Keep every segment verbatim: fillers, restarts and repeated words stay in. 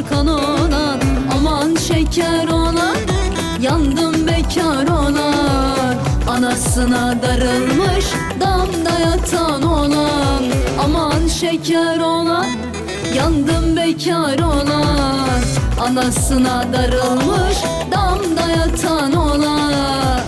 sarkan olan, aman şeker olan, yandım bekar olan. Anasına darılmış damda yatan olan, aman şeker olan, yandım bekar olan. Anasına darılmış damda yatan olan.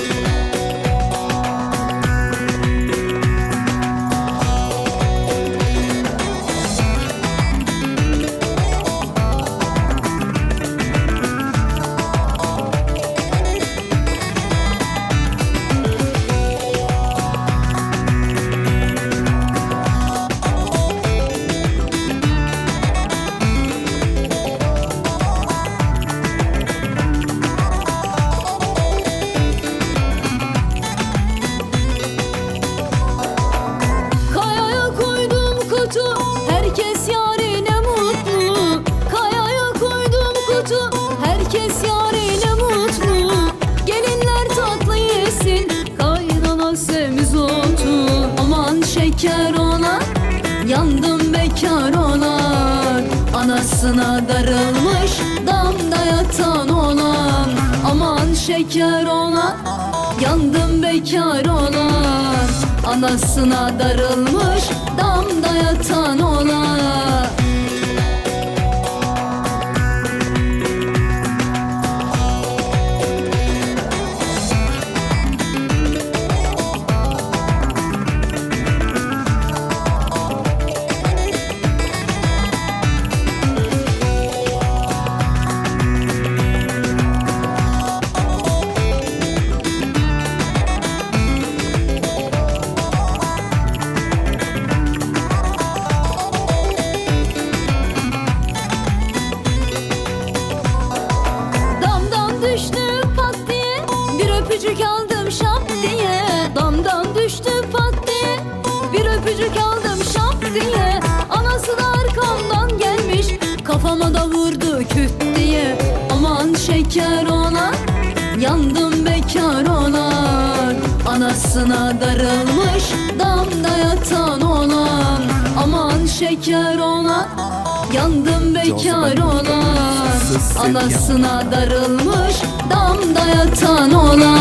Herkes yarine mutlu, kayaya koydum kutu, herkes yarine mutlu. Gelinler tatlı yesin, kaynana semizotu. Aman şeker olan, yandım bekar olan. Anasına darılmış damda yatan olan, aman şeker olan, yandım bekar olan. Anasına darılmış damda yatan olan. Öpücük aldım şap diye, damdan düştü pat diye. Bir öpücük aldım şap diye, anası da arkamdan gelmiş, kafama da vurdu küt diye. Aman şeker olan, yandım bekar olan. Anasına darılmış damda yatan olan, aman şeker olan, yandım bekar olan. Anasına darılmış damda yatan olan.